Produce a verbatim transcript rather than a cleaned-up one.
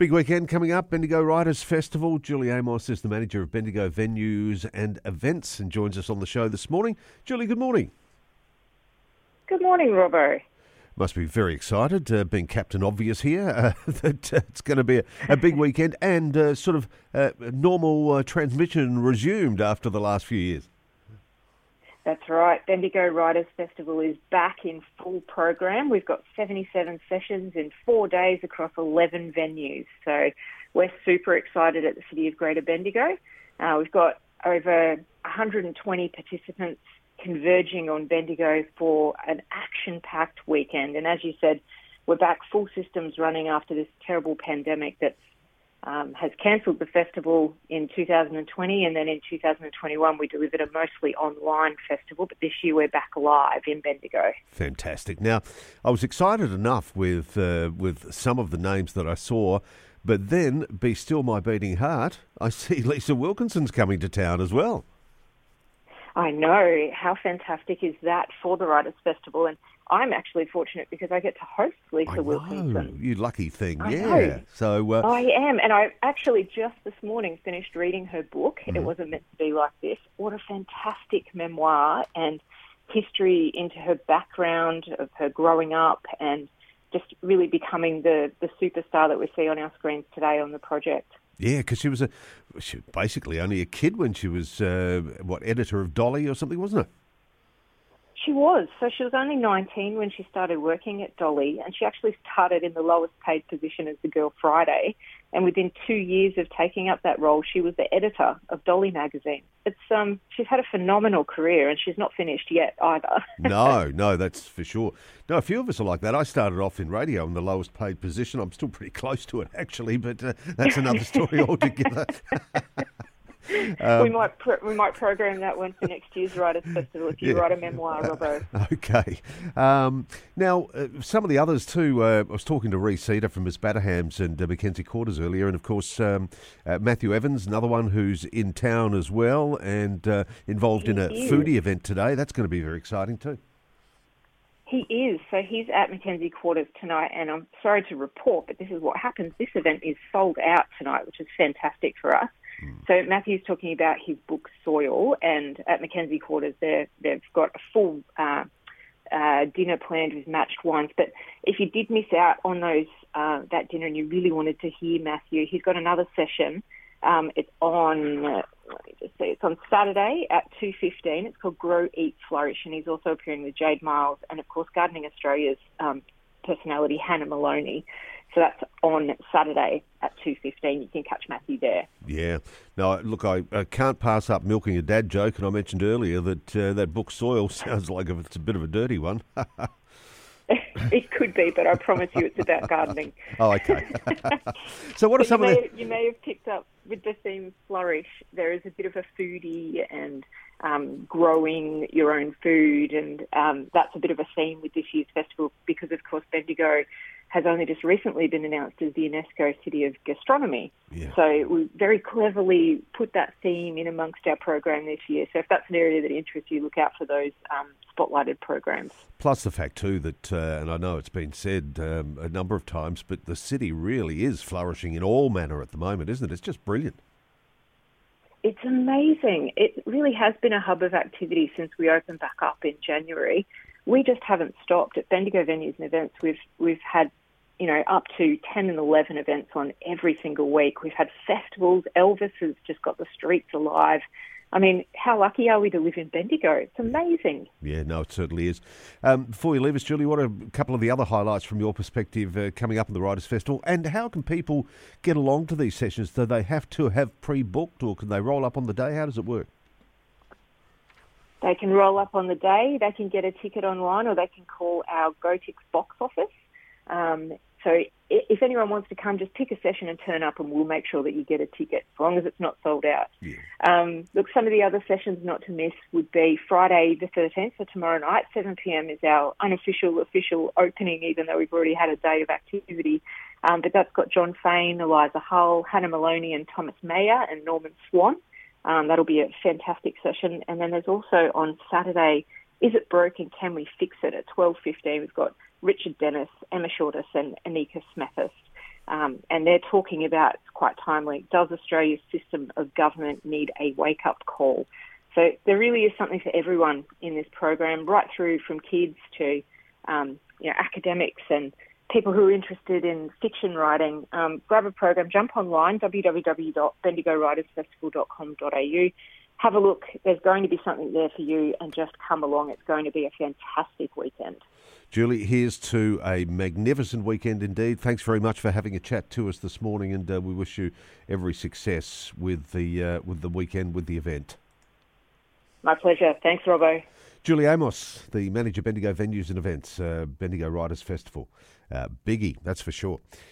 Big weekend coming up, Bendigo Writers Festival. Julie Amos is the manager of Bendigo Venues and Events and joins us on the show this morning. Julie, good morning. Good morning, Robbo. Must be very excited, uh, being Captain Obvious here, uh, that uh, it's going to be a, a big weekend and uh, sort of uh, normal uh, transmission resumed after the last few years. That's right. Bendigo Writers Festival is back in full program. We've got seventy-seven sessions in four days across eleven venues. So we're super excited at the City of Greater Bendigo. Uh, we've got over one hundred twenty participants converging on Bendigo for an action-packed weekend. And as you said, we're back full systems running after this terrible pandemic that um, has cancelled the festival in two thousand twenty, and then in two thousand twenty-one we delivered a mostly online festival, but this year we're back live in Bendigo. Fantastic. Now, I was excited enough with uh, with some of the names that I saw, but then, be still my beating heart, I see Lisa Wilkinson's coming to town as well. I know. How fantastic is that for the Writers' Festival? And I'm actually fortunate because I get to host Lisa I know, Wilkinson. You lucky thing, I yeah. know. So uh, I am. And I actually just this morning finished reading her book. Mm-hmm. It wasn't meant to be like this. What a fantastic memoir and history into her background of her growing up and just really becoming the, the superstar that we see on our screens today on the project. Yeah, because she was a she was basically only a kid when she was, uh, what, editor of Dolly or something, wasn't it? She was. So she was only nineteen when she started working at Dolly, and she actually started in the lowest paid position as the Girl Friday. And within two years of taking up that role, she was the editor of Dolly magazine. It's um, she's had a phenomenal career, and she's not finished yet either. no, no, that's for sure. No, a few of us are like that. I started off in radio in the lowest paid position. I'm still pretty close to it, actually, but uh, that's another story altogether. Um, we might pro- we might program that one for next year's Writers' Festival if you yeah. write a memoir, Robbo. Uh, okay. Um, now, uh, some of the others too, uh, I was talking to Rhys Cedar from Miss Batterhams and uh, Mackenzie Quarters earlier, and of course um, uh, Matthew Evans, another one who's in town as well and uh, involved he in a is. foodie event today. That's going to be very exciting too. He is. So he's at Mackenzie Quarters tonight, and I'm sorry to report, but this is what happens. This event is sold out tonight, which is fantastic for us. So Matthew's talking about his book Soil, and at Mackenzie Quarters they've got a full uh, uh, dinner planned with matched wines. But if you did miss out on those uh, that dinner and you really wanted to hear Matthew, he's got another session. Um, it's on uh, let me just see, it's on Saturday at two fifteen. It's called Grow, Eat, Flourish, and he's also appearing with Jade Miles and of course Gardening Australia's um, personality Hannah Maloney. So that's on Saturday at two fifteen. You can catch Matthew there. Yeah. No, look, I, I can't pass up milking a dad joke, and I mentioned earlier that uh, that book Soil sounds like it's a bit of a dirty one. It could be, but I promise you it's about gardening. Oh, okay. So what are some you of may, the... You may have picked up with the theme Flourish, there is a bit of a foodie and um, growing your own food, and um, that's a bit of a theme with this year's festival because, of course, Bendigo has only just recently been announced as the UNESCO City of Gastronomy. Yeah. So we very cleverly put that theme in amongst our program this year. So if that's an area that interests you, look out for those um, spotlighted programs. Plus the fact too that, uh, and I know it's been said um, a number of times, but the city really is flourishing in all manner at the moment, isn't it? It's just brilliant. It's amazing. It really has been a hub of activity since we opened back up in January. We just haven't stopped. At Bendigo Venues and Events, we've we've had you know, up to ten and eleven events on every single week. We've had festivals. Elvis has just got the streets alive. I mean, how lucky are we to live in Bendigo? It's amazing. Yeah, no, it certainly is. Um, before we leave us, Julie, what are a couple of the other highlights from your perspective uh, coming up in the Writers' Festival? And how can people get along to these sessions? Do they have to have pre-booked or can they roll up on the day? How does it work? They can roll up on the day. They can get a ticket online or they can call our GoTix box office. Um, so if anyone wants to come, just pick a session and turn up and we'll make sure that you get a ticket, as long as it's not sold out. Yeah. Um, look, some of the other sessions not to miss would be Friday the thirteenth, so tomorrow night, seven p.m. is our unofficial, official opening, even though we've already had a day of activity. Um, but that's got John Fain, Eliza Hull, Hannah Maloney and Thomas Mayer and Norman Swan. Um, that'll be a fantastic session. And then there's also on Saturday, Is It Broke and Can We Fix It at twelve fifteen. We've got Richard Dennis, Emma Shortis and Anika Smethurst. Um, and they're talking about, it's quite timely, does Australia's system of government need a wake-up call? So there really is something for everyone in this program, right through from kids to um, you know, academics and people who are interested in fiction writing. Um, grab a program, jump online, w w w dot bendigo writers festival dot com dot a u. Have a look. There's going to be something there for you, and just come along. It's going to be a fantastic weekend. Julie, here's to a magnificent weekend indeed. Thanks very much for having a chat to us this morning, and uh, we wish you every success with the uh, with the weekend, with the event. My pleasure. Thanks, Robbo. Julie Amos, the manager, Bendigo Venues and Events, uh, Bendigo Writers Festival. Uh, biggie, that's for sure.